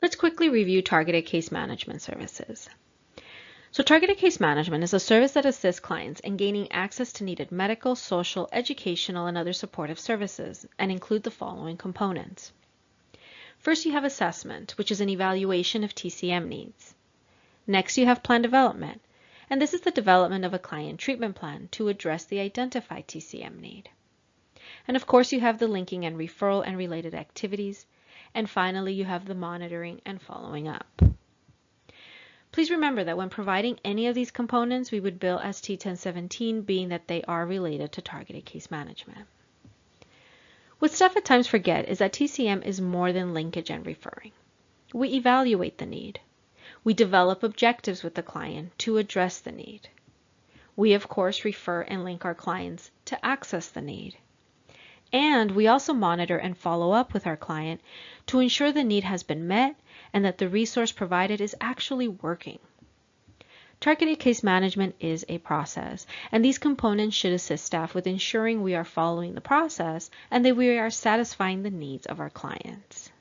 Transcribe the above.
Let's quickly review targeted case management services. So targeted case management is a service that assists clients in gaining access to needed medical, social, educational, and other supportive services, and include the following components. First, you have assessment, which is an evaluation of TCM needs. Next, you have plan development, and this is the development of a client treatment plan to address the identified TCM need. And of course, you have the linking and referral and related activities. And finally, you have the monitoring and following up. Please remember that when providing any of these components, we would bill as T1017, being that they are related to targeted case management. What staff at times forget is that TCM is more than linkage and referring. We evaluate the need. We develop objectives with the client to address the need. We, of course, refer and link our clients to access the need. And we also monitor and follow up with our client to ensure the need has been met and that the resource provided is actually working. Targeted case management is a process, and these components should assist staff with ensuring we are following the process and that we are satisfying the needs of our clients.